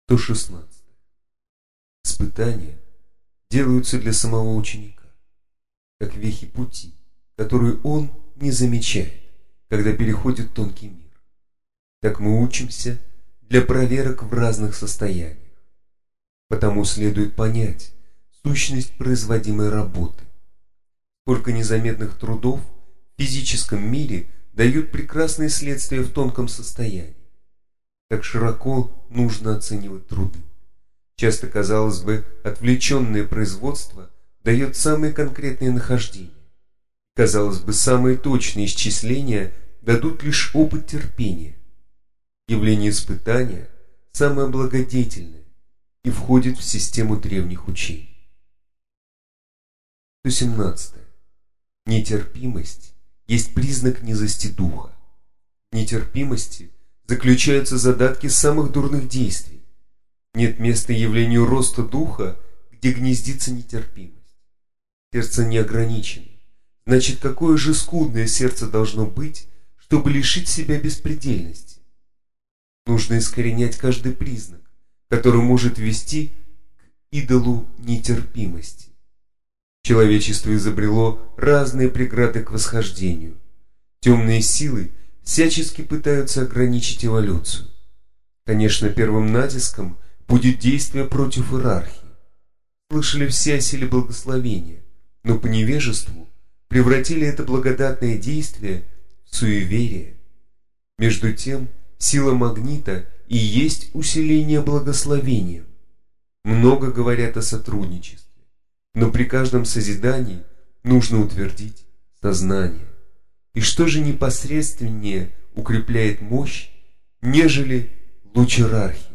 116. Испытания делаются для самого ученика, как вехи пути, которые он не замечает, когда переходит тонкий мир. Так мы учимся для проверок в разных состояниях. Потому следует понять сущность производимой работы. Сколько незаметных трудов в физическом мире дают прекрасные следствия в тонком состоянии. Как широко нужно оценивать труды. Часто, казалось бы, отвлеченное производство дает самые конкретные нахождения. Казалось бы, самые точные исчисления дадут лишь опыт терпения. Явление испытания самое благодетельное и входит в систему древних учений. 117. Нетерпимость есть признак низости духа. В нетерпимости заключаются задатки самых дурных действий. Нет места явлению роста духа, где гнездится нетерпимость. Сердце не ограничено. Значит, какое же скудное сердце должно быть, чтобы лишить себя беспредельности? Нужно искоренять каждый признак, который может вести к идолу нетерпимости. Человечество изобрело разные преграды к восхождению. Темные силы всячески пытаются ограничить эволюцию. Конечно, первым натиском будет действие против иерархии. Слышали все о силе благословения, но по невежеству превратили это благодатное действие в суеверие. Между тем, сила магнита и есть усиление благословения. Много говорят о сотрудничестве, но при каждом созидании нужно утвердить сознание. И что же непосредственнее укрепляет мощь, нежели луч иерархии?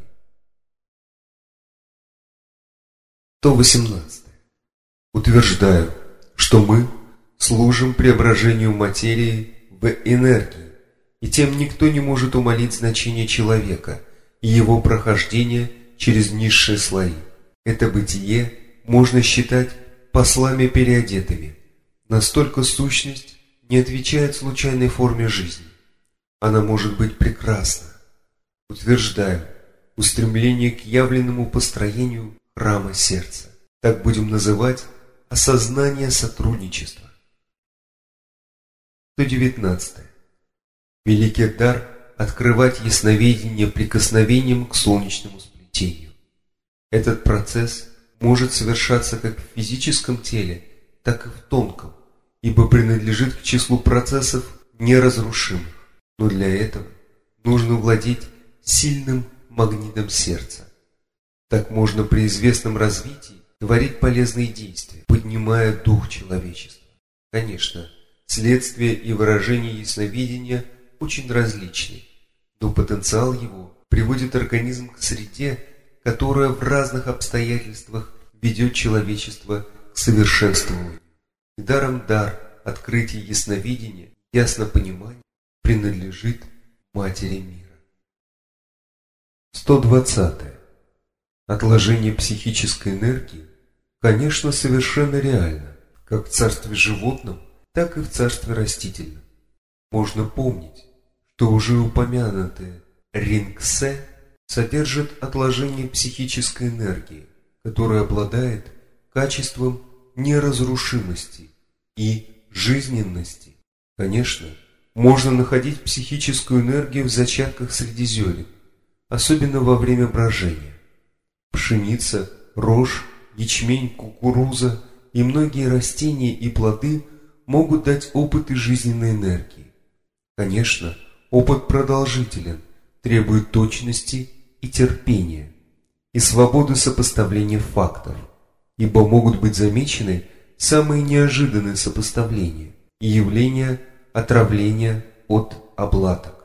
118. Утверждаю, что мы служим преображению материи в энергии, и тем никто не может умалить значение человека и его прохождение через низшие слои. Это бытие можно считать послами переодетыми. Настолько сущность не отвечает случайной форме жизни. Она может быть прекрасна. Утверждаю, устремление к явленному построению храма сердца. Так будем называть осознание сотрудничества. 119. Великий дар открывать ясновидение прикосновением к солнечному сплетению. Этот процесс может совершаться как в физическом теле, так и в тонком, ибо принадлежит к числу процессов неразрушимых. Но для этого нужно владеть сильным магнитом сердца. Так можно при известном развитии творить полезные действия, поднимая дух человечества. Конечно, следствия и выражения ясновидения очень различны, но потенциал его приводит организм к среде, которая в разных обстоятельствах ведет человечество к совершенствованию. Недаром дар открытия ясновидения, яснопонимания принадлежит Матери мира. 120. Отложение психической энергии, конечно, совершенно реально, как в царстве животном, так и в царстве растительном. Можно помнить, что уже упомянутое рингсе содержит отложение психической энергии, которая обладает качеством неразрушимости и жизненности. Конечно, можно находить психическую энергию в зачатках среди зерен, особенно во время брожения. Пшеница, рожь, ячмень, кукуруза и многие растения и плоды могут дать опыт и жизненной энергии. Конечно, опыт продолжителен, требует точности и терпения, и свободы сопоставления фактов, ибо могут быть замечены самые неожиданные сопоставления и явления отравления от облаток.